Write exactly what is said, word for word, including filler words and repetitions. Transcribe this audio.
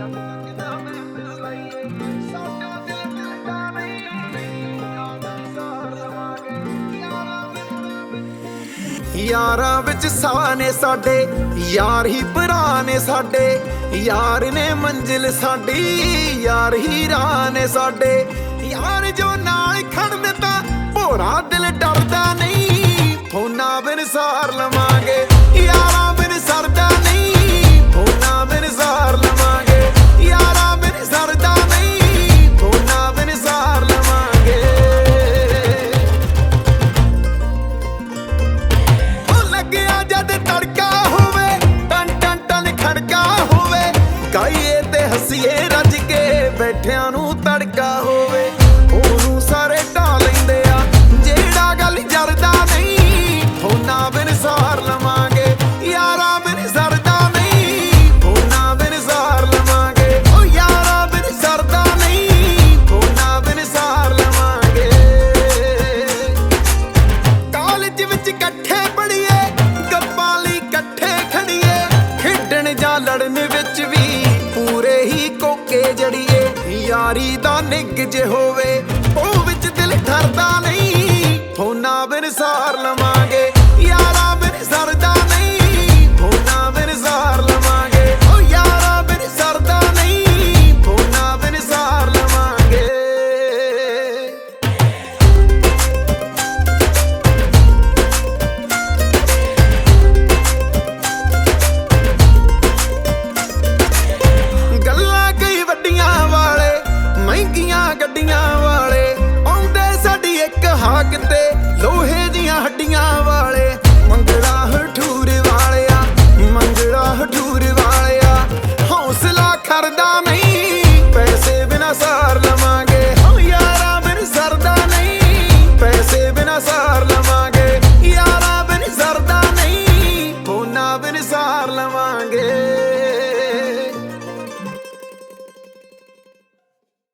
यारां विच साह ने साडे यार ही भरा ने साडे यार ने मंजिल साडी यार ही राह ने साडे यार जो नाल खड़न तां भोरा दिल डरदा नहीं फोना बिन सार लवांगे यारां बिन सरदा नहीं फोना बिन सार लवांगे यारां बिन सरदा नहीं फोना बिन सार लवांगे जद तड़का होवे टन टन टन खड़का होवे गाइए ते हसीए रज के बैठियां नू तड़का होवे ओनू सारे ढा लैंदे आ जेड़ा गल जरदा नहीं फोना बिन सार लवांगे यारां बिन सरदा नहीं फोना बिन सार लवांगे ओ यारां बिन सरदा नहीं फोना बिन सार लवांगे कालेज विच इकट्ठे पढ़िए लड़न विच भी पूरे ही कोके जड़िए यारी दा निग जे होवे ओ विच दिल ठरदा नहीं फोना बिन सार लवांगे यारां बिन सरदा नहीं फोना बिन सार लवांगे ओ यारां बिन सरदा नहीं फोना बिन सार लवांगे गड्डियां वाले आउंदे साडी एक हाक ते लोहे दियां हड्डियां वाले मंगड़ा हठूर वालिया मंगड़ा हठूर वालिया हौसला करदा